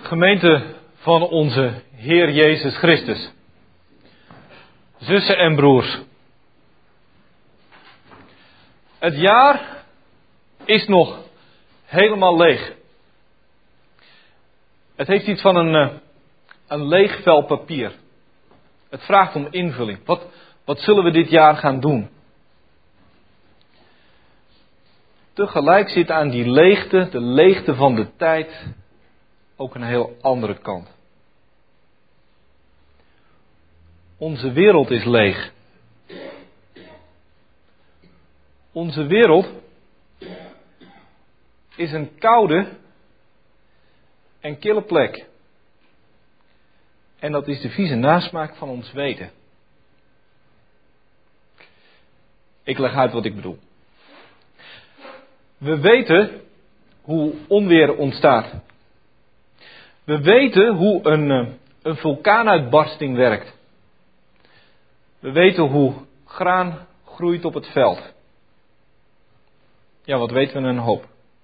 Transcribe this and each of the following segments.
Gemeente van onze Heer Jezus Christus. Zussen en broers. Het jaar is nog helemaal leeg. Het heeft iets van een leeg vel papier. Het vraagt om invulling. Wat zullen we dit jaar gaan doen? Tegelijk zit aan die leegte, de leegte van de tijd, ook een heel andere kant. Onze wereld is leeg. Onze wereld is een koude en kille plek. En dat is de vieze nasmaak van ons weten. Ik leg uit wat ik bedoel. We weten hoe onweer ontstaat. We weten hoe een vulkaanuitbarsting werkt. We weten hoe graan groeit op het veld. Ja, wat weten we een hoop.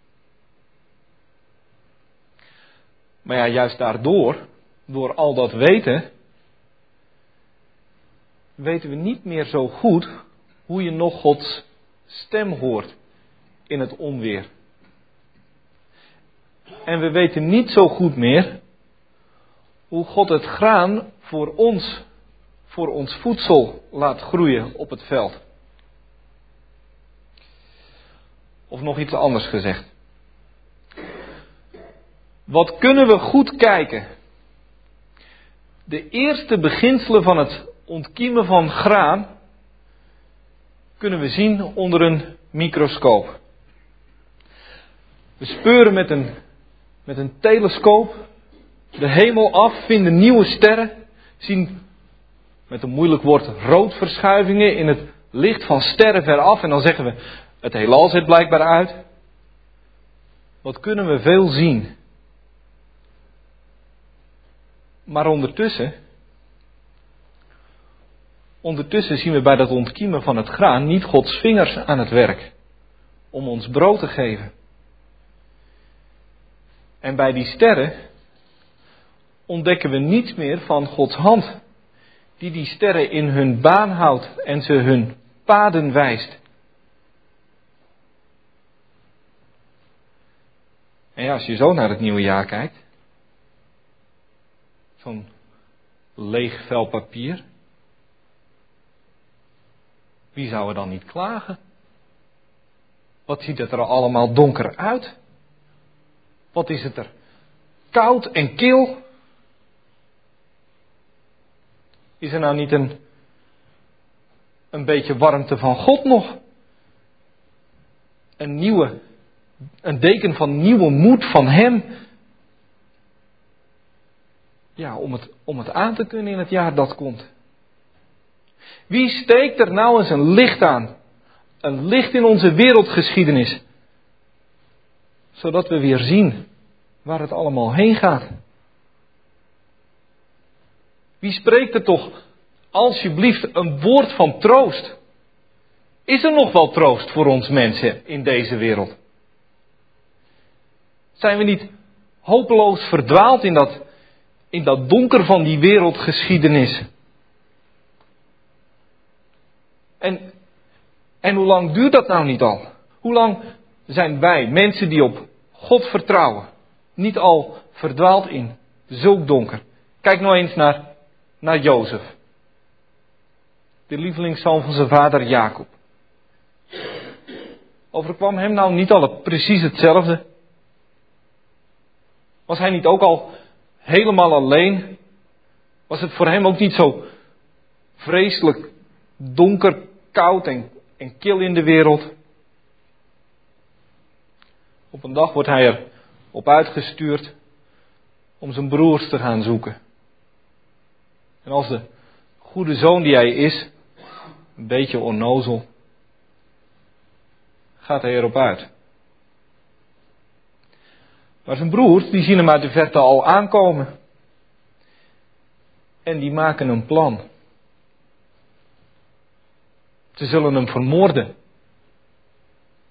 Maar ja, juist daardoor, door al dat weten, weten we niet meer zo goed hoe je nog Gods stem hoort in het onweer. En we weten niet zo goed meer hoe God het graan voor ons voedsel laat groeien op het veld. Of nog iets anders gezegd. Wat kunnen we goed kijken? De eerste beginselen van het ontkiemen van graan kunnen we zien onder een microscoop. We speuren met een telescoop de hemel af, vinden nieuwe sterren, zien met een moeilijk woord roodverschuivingen in het licht van sterren veraf en dan zeggen we, het heelal zit blijkbaar uit. Wat kunnen we veel zien? Maar ondertussen zien we bij dat ontkiemen van het graan niet Gods vingers aan het werk om ons brood te geven. En bij die sterren ontdekken we niets meer van Gods hand, die sterren in hun baan houdt en ze hun paden wijst. En ja, als je zo naar het nieuwe jaar kijkt, zo'n leeg vel papier, wie zou er dan niet klagen? Wat ziet het er allemaal donker uit? Wat is het er koud en kil? Is er nou niet een beetje warmte van God nog? Een deken van nieuwe moed van Hem. Ja, om het aan te kunnen in het jaar dat komt. Wie steekt er nou eens een licht aan? Een licht in onze wereldgeschiedenis. Zodat we weer zien waar het allemaal heen gaat. Wie spreekt er toch alsjeblieft een woord van troost? Is er nog wel troost voor ons mensen in deze wereld? Zijn we niet hopeloos verdwaald in dat donker van die wereldgeschiedenis? En hoe lang duurt dat nou niet al? Hoe lang zijn wij, mensen die op God vertrouwen, niet al verdwaald in zulk donker? Kijk nou eens naar Jozef. De lievelingszoon van zijn vader Jacob. Overkwam hem nou niet al precies hetzelfde? Was hij niet ook al helemaal alleen? Was het voor hem ook niet zo vreselijk donker, koud en kil in de wereld? Op een dag wordt hij er op uitgestuurd om zijn broers te gaan zoeken. En als de goede zoon die hij is, een beetje onnozel, gaat hij erop uit. Maar zijn broers, die zien hem uit de verte al aankomen. En die maken een plan. Ze zullen hem vermoorden.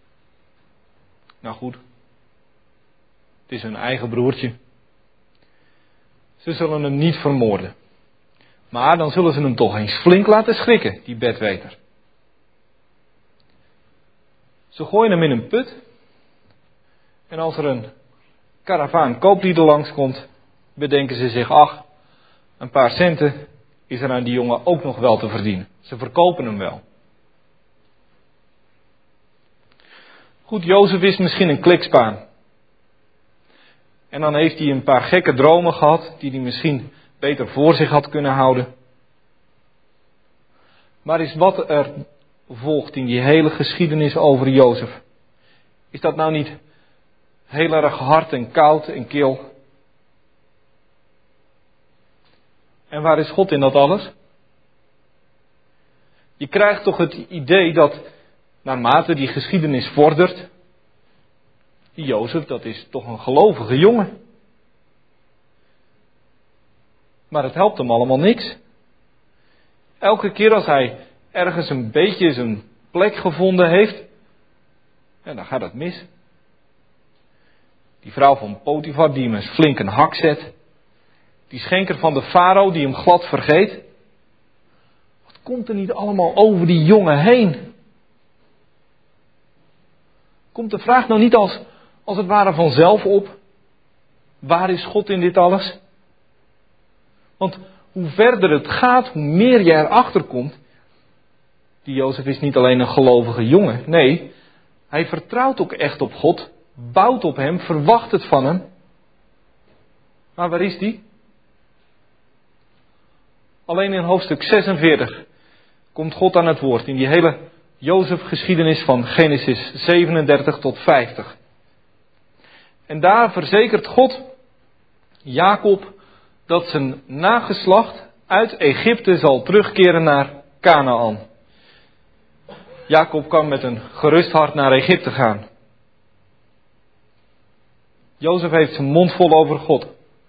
Nou goed, het is hun eigen broertje. Ze zullen hem niet vermoorden. Maar dan zullen ze hem toch eens flink laten schrikken, die bedweter. Ze gooien hem in een put. En als er een karavaan kooplieden langskomt, bedenken ze zich, ach, een paar centen is er aan die jongen ook nog wel te verdienen. Ze verkopen hem wel. Goed, Jozef is misschien een klikspaan. En dan heeft hij een paar gekke dromen gehad, die hij misschien beter voor zich had kunnen houden. Maar is wat er volgt in die hele geschiedenis over Jozef, is dat nou niet heel erg hard en koud en kil? En waar is God in dat alles? Je krijgt toch het idee dat naarmate die geschiedenis vordert, die Jozef, dat is toch een gelovige jongen. Maar het helpt hem allemaal niks. Elke keer als hij ergens een beetje zijn plek gevonden heeft, en dan gaat het mis. Die vrouw van Potifar die hem eens flink een hak zet. Die schenker van de farao die hem glad vergeet. Wat komt er niet allemaal over die jongen heen? Komt de vraag nou niet als het ware vanzelf op? Waar is God in dit alles? Want hoe verder het gaat, hoe meer je erachter komt. Die Jozef is niet alleen een gelovige jongen. Nee, hij vertrouwt ook echt op God. Bouwt op hem, verwacht het van hem. Maar waar is die? Alleen in hoofdstuk 46 komt God aan het woord. In die hele Jozef-geschiedenis van Genesis 37 tot 50. En daar verzekert God Jacob dat zijn nageslacht uit Egypte zal terugkeren naar Kanaan. Jacob kan met een gerust hart naar Egypte gaan. Jozef heeft zijn mond vol over God.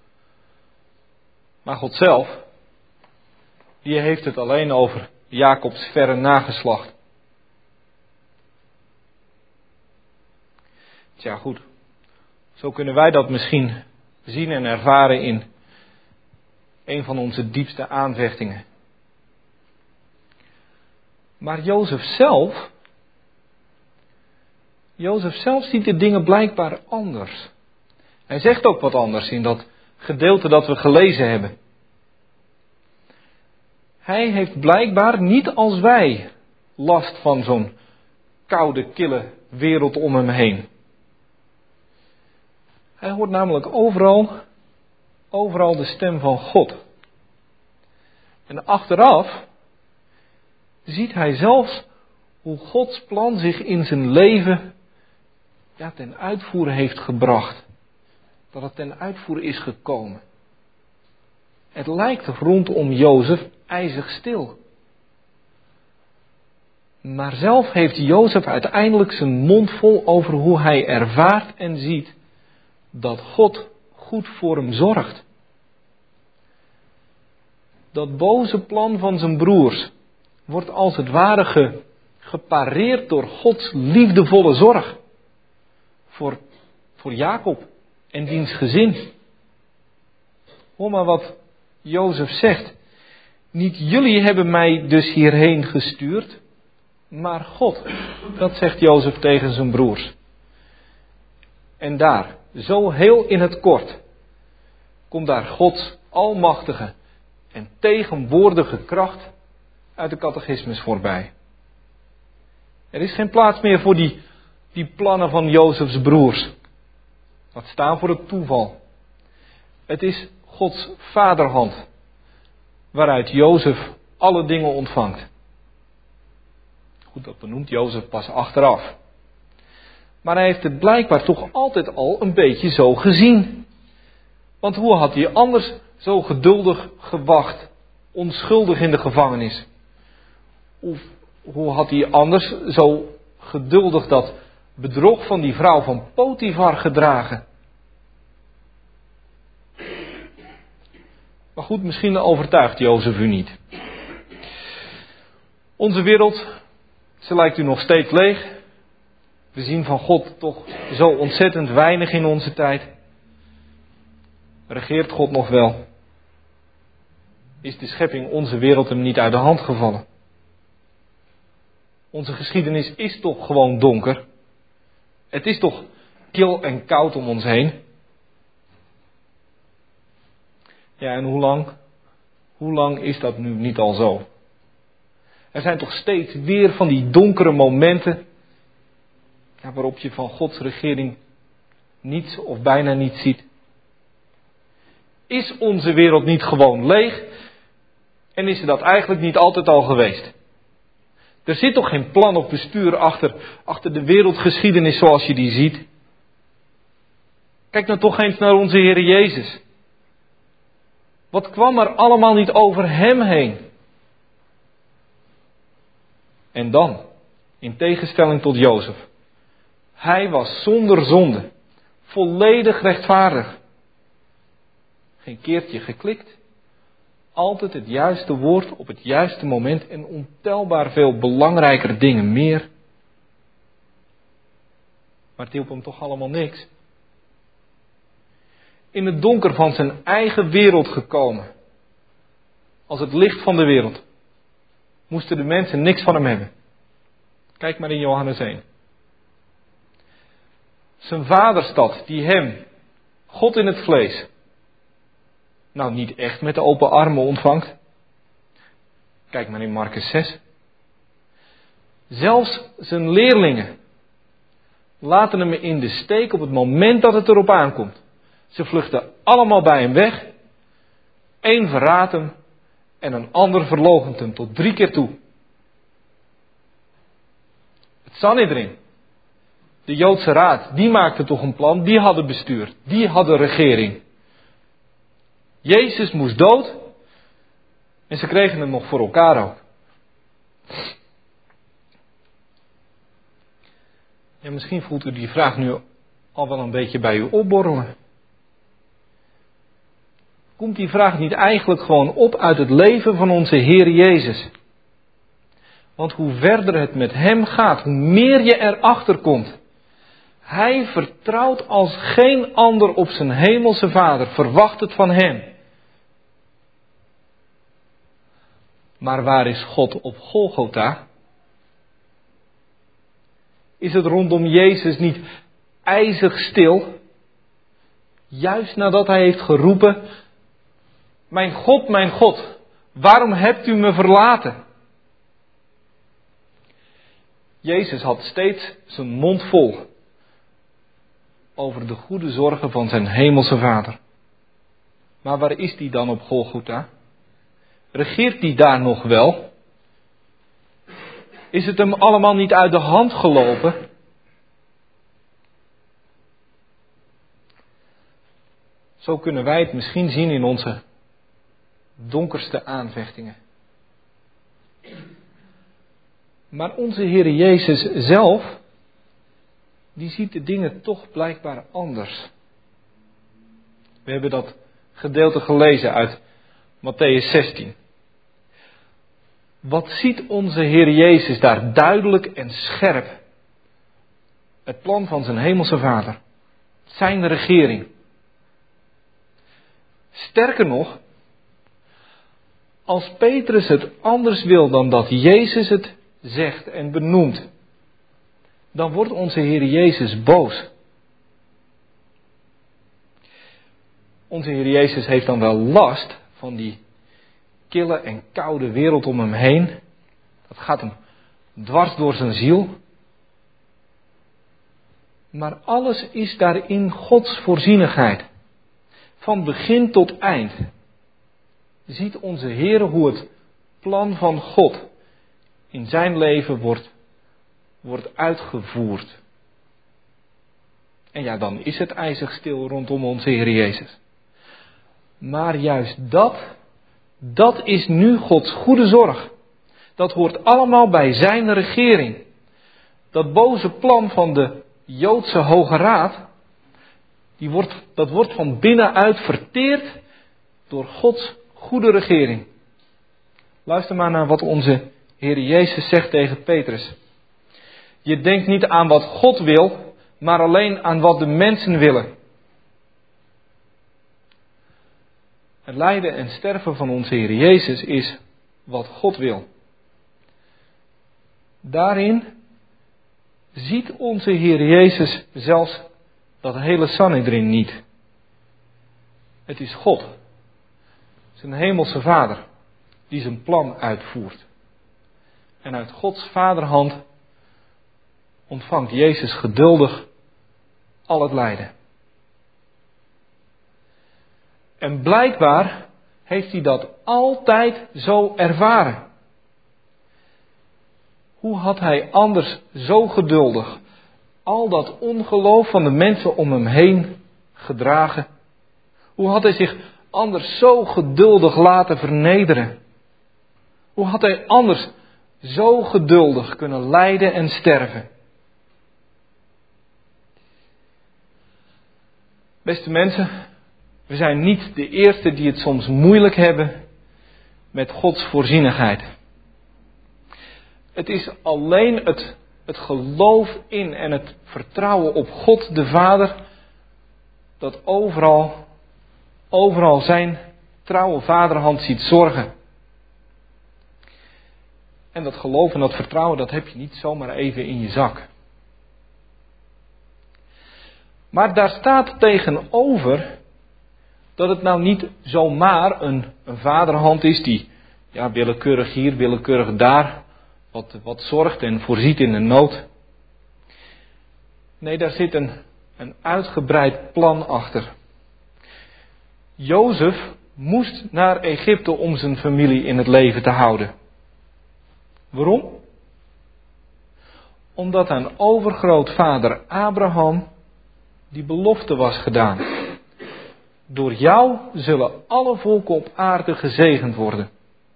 Maar God zelf, die heeft het alleen over Jacobs verre nageslacht. Tja, goed. Zo kunnen wij dat misschien zien en ervaren in een van onze diepste aanvechtingen. Maar Jozef zelf ziet de dingen blijkbaar anders. Hij zegt ook wat anders in dat gedeelte dat we gelezen hebben. Hij heeft blijkbaar niet als wij last van zo'n koude, kille wereld om hem heen. Hij hoort namelijk overal de stem van God. En achteraf ziet hij zelfs hoe Gods plan zich in zijn leven ten uitvoer heeft gebracht. Dat het ten uitvoer is gekomen. Het lijkt rondom Jozef ijzig stil. Maar zelf heeft Jozef uiteindelijk zijn mond vol over hoe hij ervaart en ziet dat God goed voor hem zorgt. Dat boze plan van zijn broers wordt als het ware gepareerd door Gods liefdevolle zorg. Voor Jacob en diens gezin. Hoor maar wat Jozef zegt. Niet jullie hebben mij dus hierheen gestuurd, maar God. Dat zegt Jozef tegen zijn broers. En daar, zo heel in het kort, komt daar Gods almachtige en tegenwoordige kracht uit de catechismus voorbij. Er is geen plaats meer voor die plannen van Jozefs broers. Dat staan voor het toeval. Het is Gods vaderhand waaruit Jozef alle dingen ontvangt. Goed, dat benoemt Jozef pas achteraf. Maar hij heeft het blijkbaar toch altijd al een beetje zo gezien. Want hoe had hij anders zo geduldig gewacht, onschuldig in de gevangenis? Hoe had hij anders zo geduldig dat bedrog van die vrouw van Potifar gedragen? Maar goed, misschien overtuigt Jozef u niet. Onze wereld, ze lijkt u nog steeds leeg. We zien van God toch zo ontzettend weinig in onze tijd. Regeert God nog wel? is de schepping, onze wereld, hem niet uit de hand gevallen. Onze geschiedenis is toch gewoon donker. Het is toch kil en koud om ons heen. Ja, en hoe lang is dat nu niet al zo? Er zijn toch steeds weer van die donkere momenten, ja, waarop je van Gods regering niets of bijna niets ziet. Is onze wereld niet gewoon leeg? En is ze dat eigenlijk niet altijd al geweest? Er zit toch geen plan of bestuur achter de wereldgeschiedenis zoals je die ziet? Kijk nou toch eens naar onze Heer Jezus. Wat kwam er allemaal niet over hem heen? En dan, in tegenstelling tot Jozef. Hij was zonder zonde. Volledig rechtvaardig. Geen keertje geklikt. Altijd het juiste woord op het juiste moment en ontelbaar veel belangrijkere dingen meer. Maar het hielp hem toch allemaal niks. In het donker van zijn eigen wereld gekomen. Als het licht van de wereld. Moesten de mensen niks van hem hebben. Kijk maar in Johannes 1. Zijn vaderstad die hem, God in het vlees, nou niet echt met de open armen ontvangt. Kijk maar in Markus 6. Zelfs zijn leerlingen laten hem in de steek op het moment dat het erop aankomt. Ze vluchten allemaal bij hem weg. Eén verraadt hem en een ander verloochent hem tot 3 keer toe. Het Sanhedrin, de Joodse raad, die maakte toch een plan. Die hadden bestuur, die hadden regering. Jezus moest dood en ze kregen hem nog voor elkaar ook. Ja, misschien voelt u die vraag nu al wel een beetje bij u opborrelen. Komt die vraag niet eigenlijk gewoon op uit het leven van onze Heer Jezus? Want hoe verder het met hem gaat, hoe meer je erachter komt. Hij vertrouwt als geen ander op zijn hemelse Vader, verwacht het van hem. Maar waar is God op Golgotha? Is het rondom Jezus niet ijzig stil? Juist nadat hij heeft geroepen: mijn God, waarom hebt u me verlaten? Jezus had steeds zijn mond vol over de goede zorgen van zijn hemelse Vader. Maar waar is die dan op Golgotha? Regeert die daar nog wel? Is het hem allemaal niet uit de hand gelopen? Zo kunnen wij het misschien zien in onze donkerste aanvechtingen. Maar onze Heer Jezus zelf, die ziet de dingen toch blijkbaar anders. We hebben dat gedeelte gelezen uit Mattheüs 16. Wat ziet onze Heer Jezus daar duidelijk en scherp? Het plan van zijn hemelse Vader. Zijn regering. Sterker nog, als Petrus het anders wil dan dat Jezus het zegt en benoemt, dan wordt onze Heer Jezus boos. Onze Heer Jezus heeft dan wel last van die kille en koude wereld om hem heen. Dat gaat hem dwars door zijn ziel. Maar alles is daarin Gods voorzienigheid. Van begin tot eind ziet onze Heer hoe het plan van God in zijn leven wordt uitgevoerd. En ja, dan is het ijzig stil rondom onze Heer Jezus. Maar juist dat is nu Gods goede zorg. Dat hoort allemaal bij zijn regering. Dat boze plan van de Joodse Hoge Raad, dat wordt van binnenuit verteerd door Gods goede regering. Luister maar naar wat onze Heer Jezus zegt tegen Petrus. Je denkt niet aan wat God wil, maar alleen aan wat de mensen willen. Het lijden en sterven van onze Heer Jezus is wat God wil. Daarin ziet onze Heer Jezus zelfs dat hele Sanhedrin niet. Het is God, zijn hemelse Vader, die zijn plan uitvoert. En uit Gods vaderhand ontvangt Jezus geduldig al het lijden. En blijkbaar heeft hij dat altijd zo ervaren. Hoe had hij anders zo geduldig al dat ongeloof van de mensen om hem heen gedragen? Hoe had hij zich anders zo geduldig laten vernederen? Hoe had hij anders zo geduldig kunnen lijden en sterven? Beste mensen, we zijn niet de eerste die het soms moeilijk hebben met Gods voorzienigheid. Het is alleen het geloof in en het vertrouwen op God de Vader dat overal zijn trouwe vaderhand ziet zorgen. En dat geloof en dat vertrouwen, dat heb je niet zomaar even in je zak. Maar daar staat tegenover dat het nou niet zomaar een vaderhand is die willekeurig hier, willekeurig daar wat zorgt en voorziet in de nood. Nee, daar zit een uitgebreid plan achter. Jozef moest naar Egypte om zijn familie in het leven te houden. Waarom? Omdat aan overgrootvader Abraham die belofte was gedaan. Door jou zullen alle volken op aarde gezegend worden.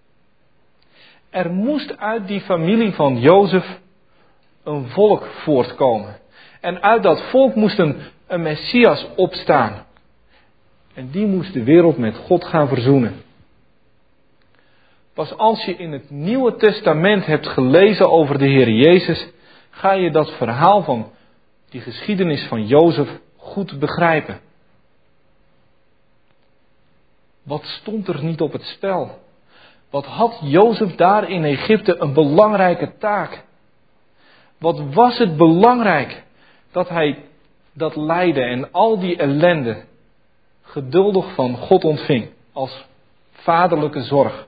Er moest uit die familie van Jozef een volk voortkomen. En uit dat volk moest een Messias opstaan. En die moest de wereld met God gaan verzoenen. Pas als je in het Nieuwe Testament hebt gelezen over de Heer Jezus, ga je dat verhaal van die geschiedenis van Jozef goed begrijpen. Wat stond er niet op het spel? Wat had Jozef daar in Egypte een belangrijke taak? Wat was het belangrijk dat hij dat lijden en al die ellende geduldig van God ontving als vaderlijke zorg.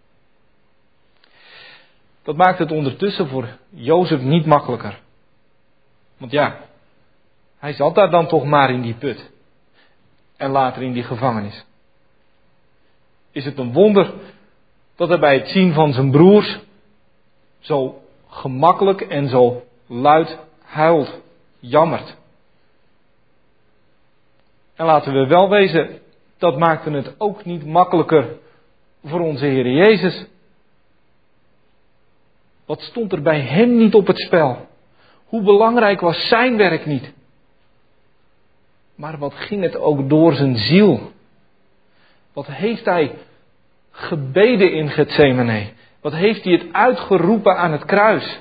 Dat maakt het ondertussen voor Jozef niet makkelijker. Want hij zat daar dan toch maar in die put. En later in die gevangenis. Is het een wonder dat hij bij het zien van zijn broers zo gemakkelijk en zo luid huilt, jammert? En laten we wel wezen, dat maakte het ook niet makkelijker voor onze Heer Jezus. Wat stond er bij hem niet op het spel? Hoe belangrijk was zijn werk niet? Maar wat ging het ook door zijn ziel? Wat heeft hij gebeden in Getsemane? Wat heeft hij het uitgeroepen aan het kruis?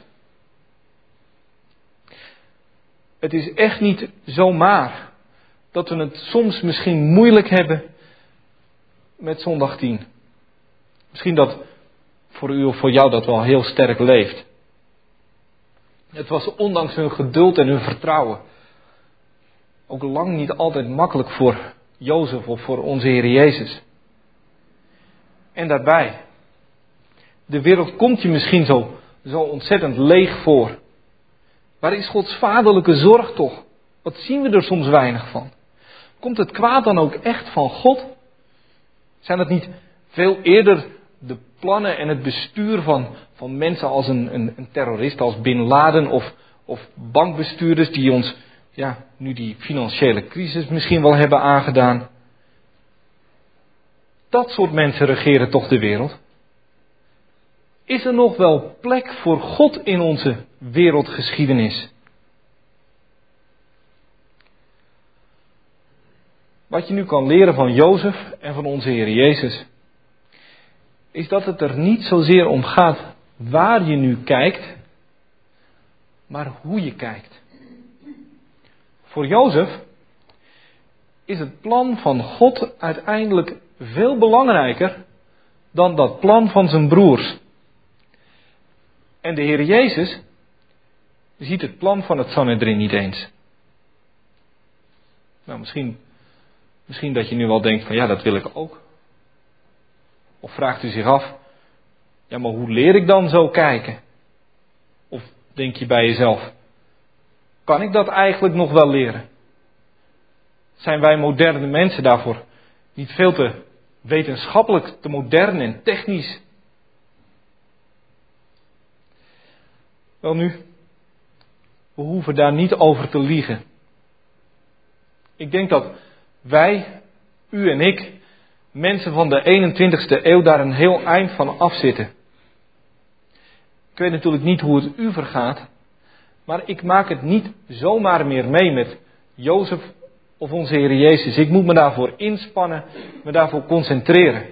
Het is echt niet zomaar dat we het soms misschien moeilijk hebben met zondag 10. Misschien dat voor u of voor jou dat wel heel sterk leeft. Het was ondanks hun geduld en hun vertrouwen ook lang niet altijd makkelijk voor Jozef of voor onze Heer Jezus. En daarbij, de wereld komt je misschien zo ontzettend leeg voor. Waar is Gods vaderlijke zorg toch? Wat zien we er soms weinig van? Komt het kwaad dan ook echt van God? Zijn het niet veel eerder de plannen en het bestuur van mensen als een terrorist als Bin Laden of bankbestuurders die ons nu die financiële crisis misschien wel hebben aangedaan? Dat soort mensen regeren toch de wereld? Is er nog wel plek voor God in onze wereldgeschiedenis? Wat je nu kan leren van Jozef en van onze Heer Jezus, is dat het er niet zozeer om gaat waar je nu kijkt, maar hoe je kijkt. Voor Jozef is het plan van God uiteindelijk veel belangrijker dan dat plan van zijn broers. En de Heer Jezus ziet het plan van het Sanhedrin niet eens. Nou, misschien dat je nu wel denkt van ja, dat wil ik ook. Of vraagt u zich af, ja, maar hoe leer ik dan zo kijken? Of denk je bij jezelf, kan ik dat eigenlijk nog wel leren? Zijn wij moderne mensen daarvoor niet veel te wetenschappelijk, te modern en technisch? Welnu, we hoeven daar niet over te liegen. Ik denk dat wij, u en ik, mensen van de 21ste eeuw daar een heel eind van afzitten. Ik weet natuurlijk niet hoe het u vergaat, maar ik maak het niet zomaar meer mee met Jozef of onze Heer Jezus. Ik moet me daarvoor inspannen, me daarvoor concentreren.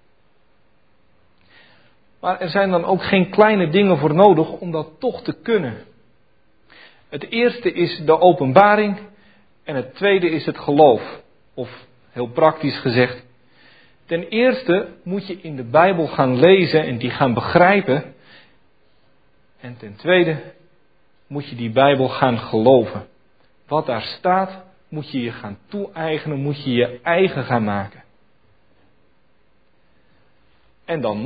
Maar er zijn dan ook geen kleine dingen voor nodig om dat toch te kunnen. Het eerste is de openbaring en het tweede is het geloof. Of heel praktisch gezegd, ten eerste moet je in de Bijbel gaan lezen en die gaan begrijpen. En ten tweede moet je die Bijbel gaan geloven. Wat daar staat, moet je je gaan toe-eigenen, moet je je eigen gaan maken. En dan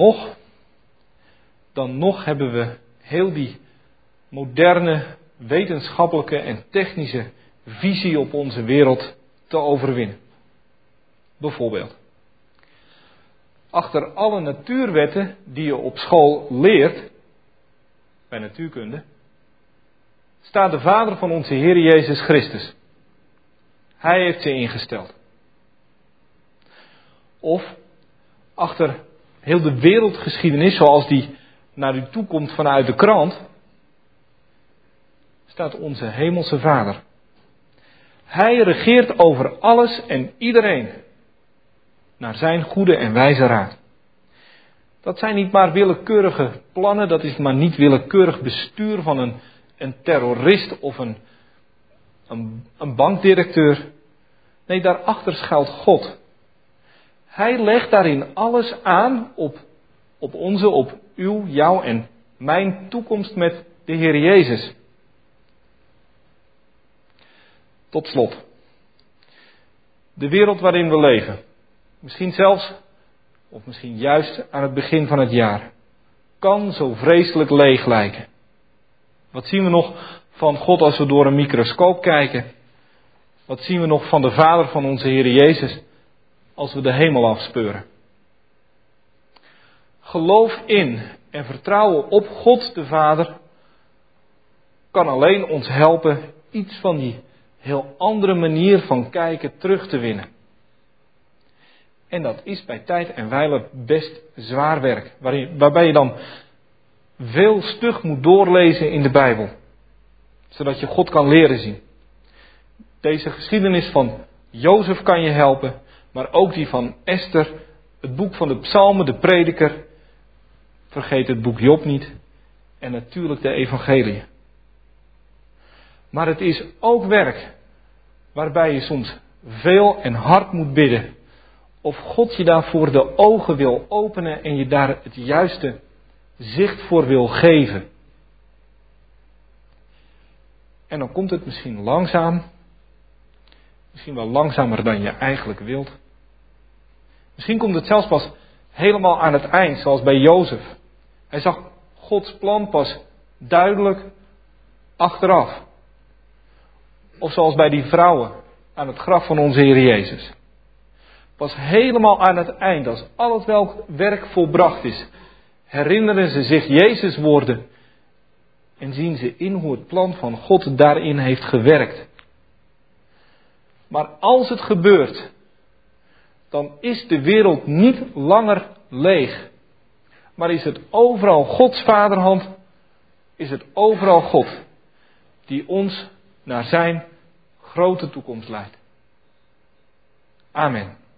nog hebben we heel die moderne, wetenschappelijke en technische visie op onze wereld te overwinnen. Bijvoorbeeld, achter alle natuurwetten die je op school leert, bij natuurkunde, staat de Vader van onze Heer Jezus Christus. Hij heeft ze ingesteld. Of achter heel de wereldgeschiedenis zoals die naar u toe komt vanuit de krant, staat onze hemelse Vader. Hij regeert over alles en iedereen naar zijn goede en wijze raad. Dat zijn niet maar willekeurige plannen, dat is maar niet willekeurig bestuur van een terrorist of een bankdirecteur. Nee, daarachter schuilt God. Hij legt daarin alles aan op onze, op uw, jouw en mijn toekomst met de Heer Jezus. Tot slot. De wereld waarin we leven. Misschien zelfs, of misschien juist aan het begin van het jaar, kan zo vreselijk leeg lijken. Wat zien we nog van God als we door een microscoop kijken? Wat zien we nog van de Vader van onze Heer Jezus als we de hemel afspeuren? Geloof in en vertrouwen op God de Vader kan alleen ons helpen iets van die heel andere manier van kijken terug te winnen. En dat is bij tijd en wijle best zwaar werk, waarbij je dan veel stug moet doorlezen in de Bijbel, zodat je God kan leren zien. Deze geschiedenis van Jozef kan je helpen, maar ook die van Esther, het boek van de Psalmen, de Prediker, vergeet het boek Job niet en natuurlijk de Evangeliën. Maar het is ook werk waarbij je soms veel en hard moet bidden. Of God je daarvoor de ogen wil openen en je daar het juiste zicht voor wil geven. En dan komt het misschien langzaam. Misschien wel langzamer dan je eigenlijk wilt. Misschien komt het zelfs pas helemaal aan het eind, zoals bij Jozef. Hij zag Gods plan pas duidelijk achteraf. Of zoals bij die vrouwen aan het graf van onze Heer Jezus. Pas helemaal aan het eind, als al het werk volbracht is, herinneren ze zich Jezus' woorden en zien ze in hoe het plan van God daarin heeft gewerkt. Maar als het gebeurt, dan is de wereld niet langer leeg. Maar is het overal Gods vaderhand, is het overal God die ons naar zijn grote toekomst leidt. Amen.